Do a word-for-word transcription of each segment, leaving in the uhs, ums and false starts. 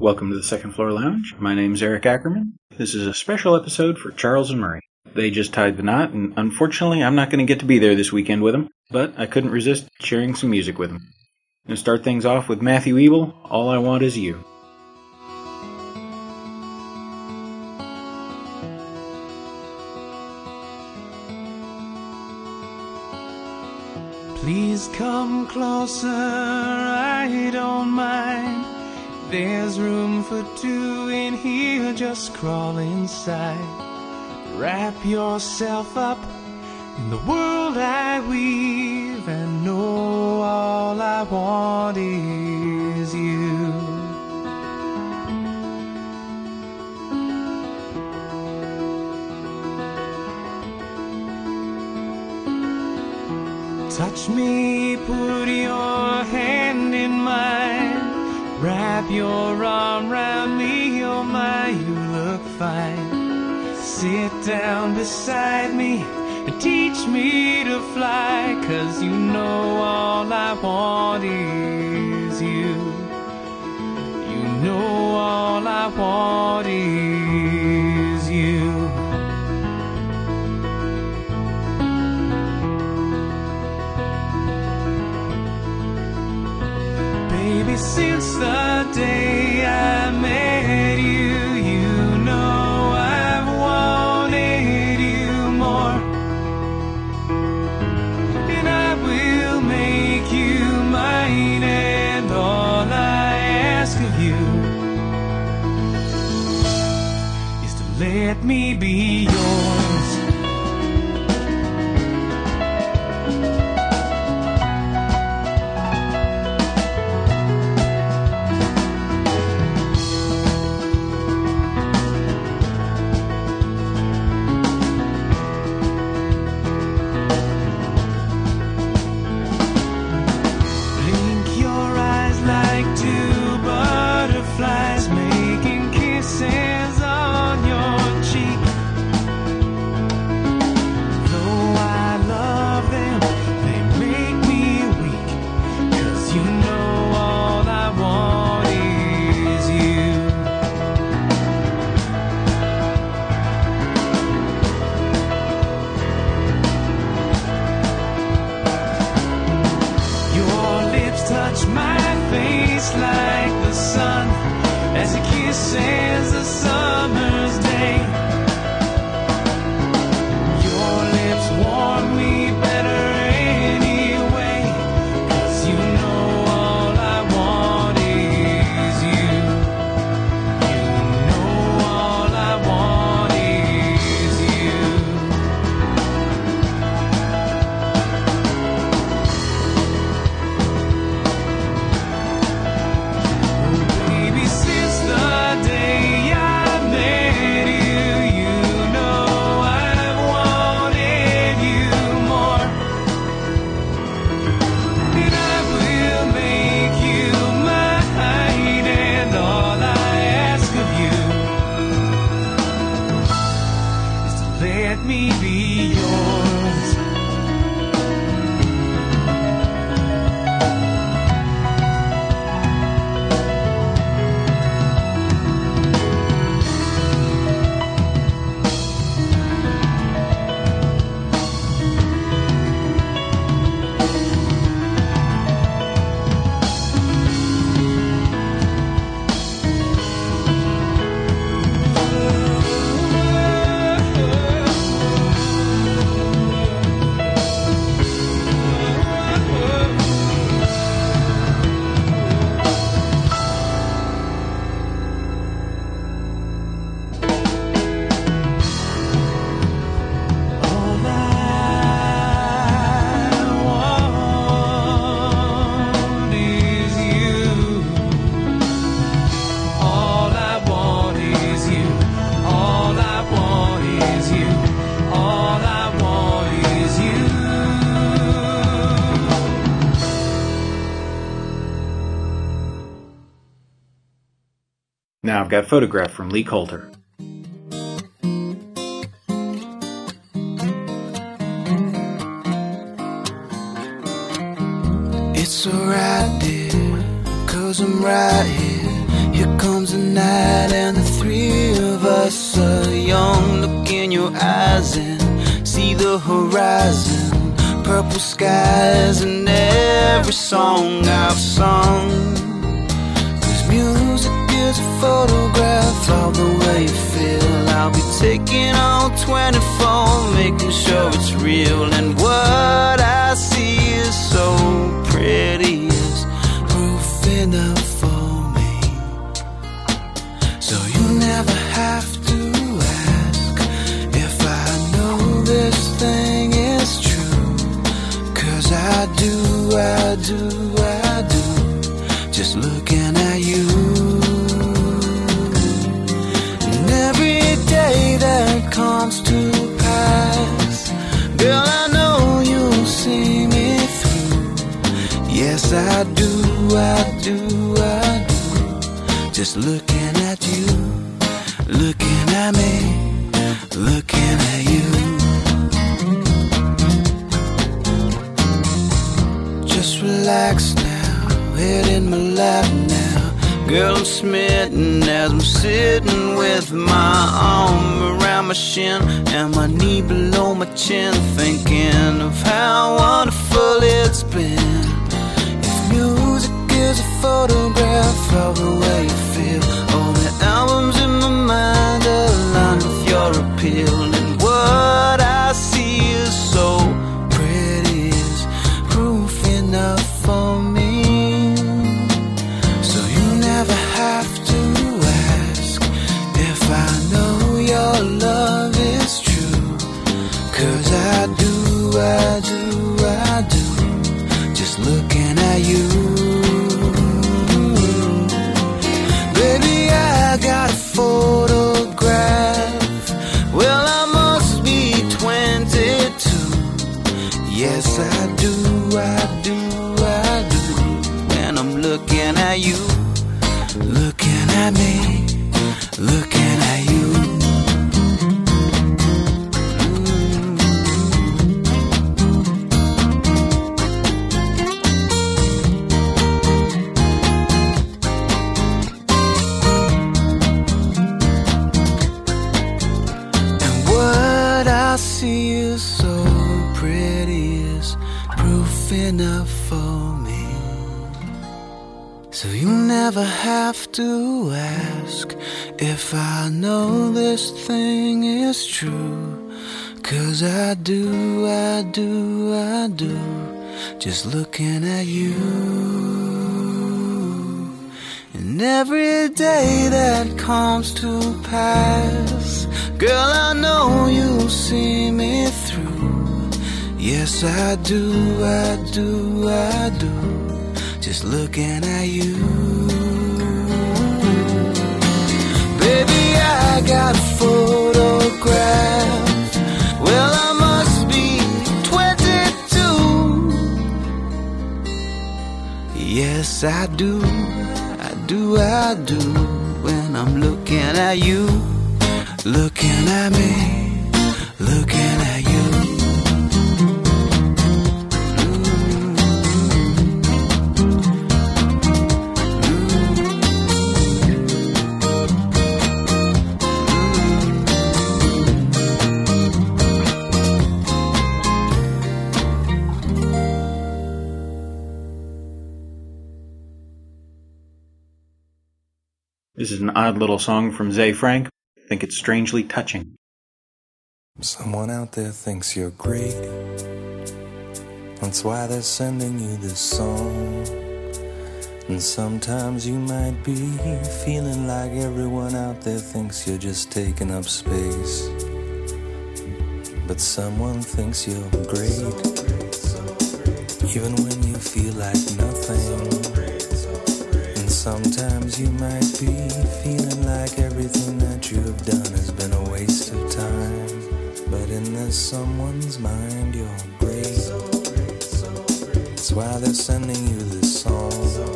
Welcome to the Second Floor Lounge. My name's Eric Ackerman. This is a special episode for Charles and Murray. They just tied the knot, and unfortunately I'm not going to get to be there this weekend with them, but I couldn't resist sharing some music with them. I'm going to start things off with Matthew Ebel, All I Want Is You. Please come closer, I don't mind. There's room for two in here, just crawl inside. Wrap yourself up in the world I weave, and know all I want is you. Touch me, put your hand in mine. Wrap your arm round me, oh my, you look fine. Sit down beside me and teach me to fly, 'cause you know all I want is you. You know all I want is you. Baby, since the day I met you, you know I've wanted you more. And I will make you mine, and all I ask of you is to let me be yours. Now I've got a photograph from Lee Coulter. It's alright, dear, 'cause I'm right here. here comes the night, and the three of us are young. Look in your eyes and see the horizon, purple skies in every song I've sung. Cause music is a photograph of the way you feel. I'll be taking all twenty-four, making sure it's real. And what I see is so pretty, is proof enough for me. So you never have to ask if I know this thing is true. Cause I do, I do, I do, just looking at you. And every day that comes to pass, girl, I know you'll see me through. Yes, I do, I do, I do, just looking at you, looking at me, looking at you. Just relax now, head in my lap now. Girl, I'm smitten as I'm sitting with my arm around my shin and my knee below my chin, thinking of how wonderful it's been. If music is a photograph of the way you feel, all the albums in my mind align with your appeal. And what I see is so pretty, is proof enough for me. So you never have to ask if I know your love is true. Cause I do, I do, I do, just looking at you. Baby, I got a photograph. Well, I must be twenty-two. Yes, I do, I do, I do, when I'm looking at you, looking at me, looking at you. And what I see is so pretty, is proof enough for me. So you never have to ask if I know this thing is true. Cause I do, I do, I do, just looking at you. And every day that comes to pass, girl, I know you'll see me through. Yes, I do, I do, I do, just looking at you. Baby, I got a photograph. Well, I must be twenty-two. Yes, I do, I do, I do, when I'm looking at you, looking at me, looking at you. This is an odd little song from Zay Frank. I think it's strangely touching. Someone out there thinks you're great. That's why they're sending you this song. And sometimes you might be feeling like everyone out there thinks you're just taking up space. But someone thinks you're great, even when you feel like nothing. And sometimes you might be feeling like everything that you have done has been a waste of time. But in this someone's mind, you're great. That's why they're sending you this song.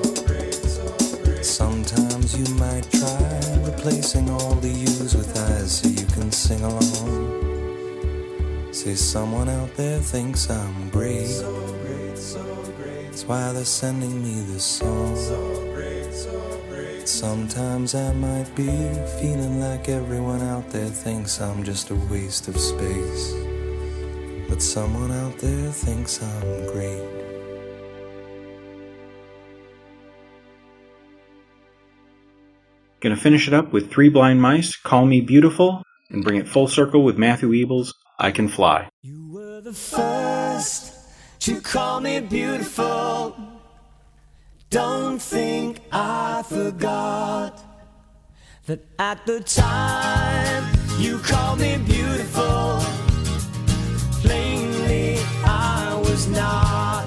Sometimes you might try replacing all the U's with I's so you can sing along. Say someone out there thinks I'm great. That's why they're sending me this song. sometimes I might be feeling like everyone out there thinks I'm just a waste of space. But someone out there thinks I'm great. Gonna finish it up with Three Blind Mice, Call Me Beautiful, and bring it full circle with Matthew Ebel's I Can Fly. You were the first to call me beautiful. Don't think I forgot that at the time you called me beautiful. Plainly I was not.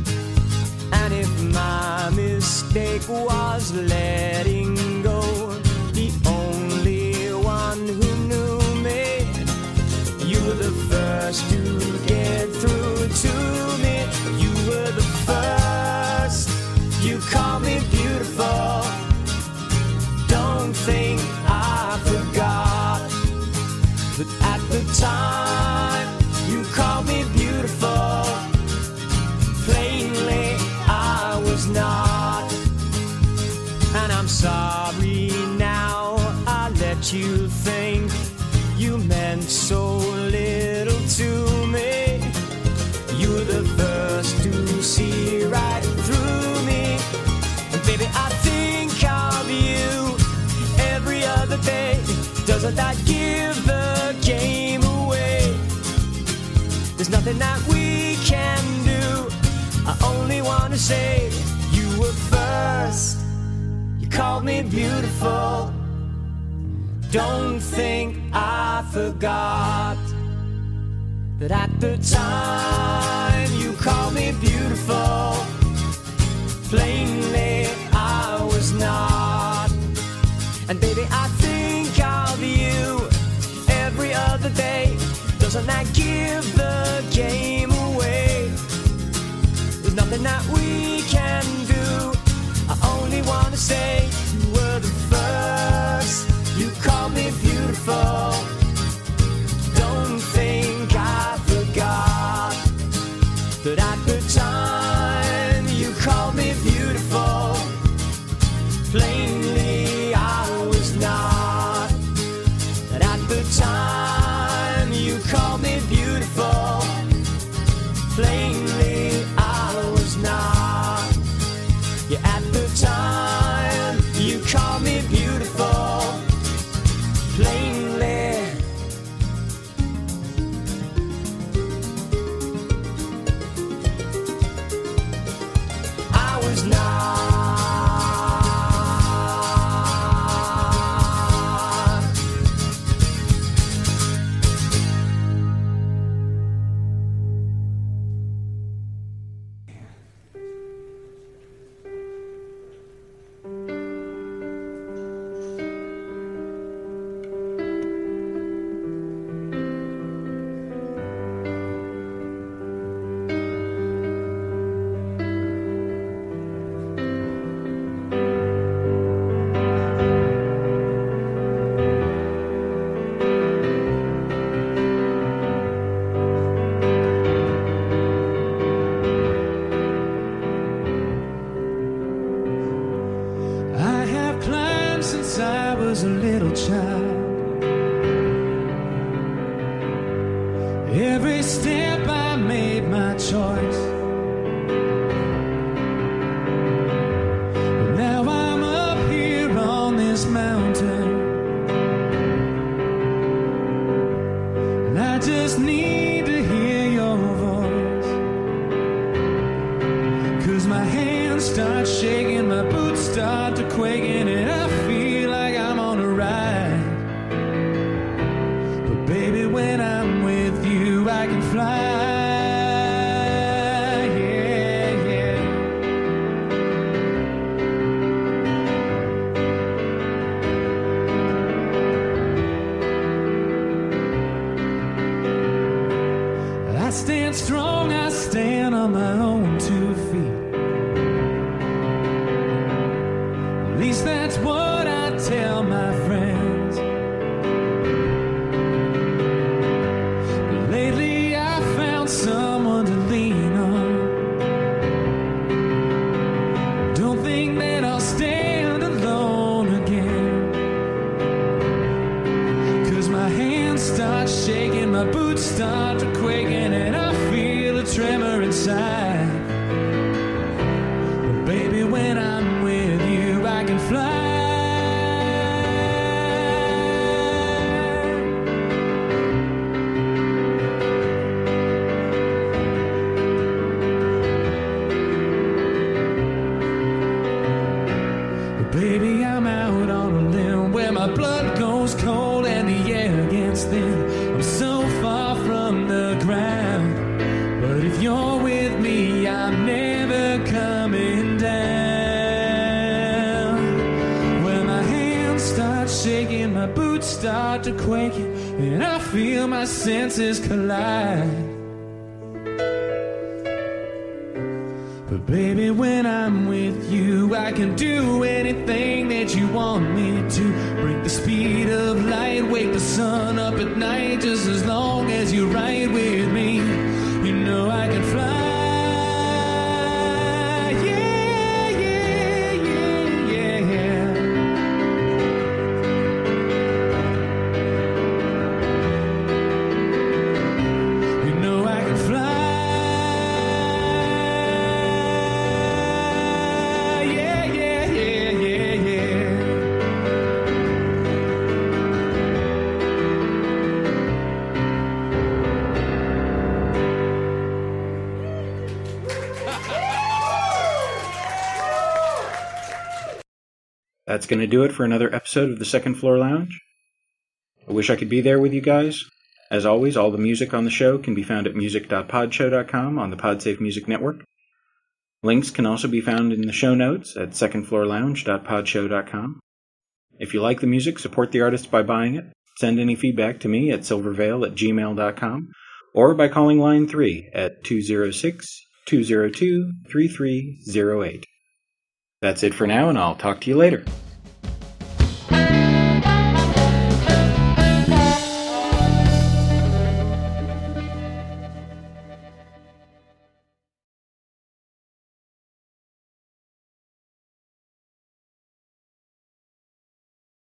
And if my mistake was letting go the only one who knew me, you were the first to get through to me. You were the first. You call me beautiful. Don't think I forgot that at the time you called me beautiful. Plainly I was not. And I'm sorry now I let you think you meant so little to me. You were the first to see right through me. And baby, I think of you every other day. Doesn't that give the game away? There's nothing that we can do. I only want to say you were first. You called me beautiful. Don't think I forgot that at the time you called me beautiful. Plainly I was not. And baby, I think of you every other day. Doesn't that give the game away? There's nothing that we can do. I only want to say you were the first. You called me beautiful. Don't think I forgot that at the time you called me beautiful. Plainly I was not. That at the time you called me beautiful. Plainly I was not. Yeah, at the time you called me beautiful. Plainly I was not. I have climbed since I was a little child. Every step I made my choice. But now I'm up here on this mountain, and I just need to hear your voice. 'Cause my hands start shaking, my boots start to quaking, and I feel like I'm on a ride. But baby, when I'm with you, I can fly. Yeah, yeah. I stand strong, I stand on my own two feet. At least that's what I tell my friends. But lately I found someone to lean on. Don't think that I'll stand alone shaking, my boots start to quaking, and I feel a tremor inside. But baby, when I'm with you, I can fly. Baby, I'm out on a limb where my blood goes cold and the air gets thin. I'm so far from the ground, but if you're with me, I'm never coming down. When my hands start shaking, my boots start to quaking, and I feel my senses collide. But baby, when I'm with you, I can do anything that you want me to. Break the speed of light, wake the sun up at night, just as long as you ride with me. You know I can fly. Yeah, yeah, yeah, yeah. You know I can fly. That's going to do it for another episode of the Second Floor Lounge. I wish I could be there with you guys. As always, all the music on the show can be found at music dot podshow dot com on the Podsafe Music Network. Links can also be found in the show notes at second floor lounge dot podshow dot com. If you like the music, support the artist by buying it. Send any feedback to me at silvervale at gmail dot com or by calling line three at two oh six, two oh two, three three oh eight. That's it for now, and I'll talk to you later.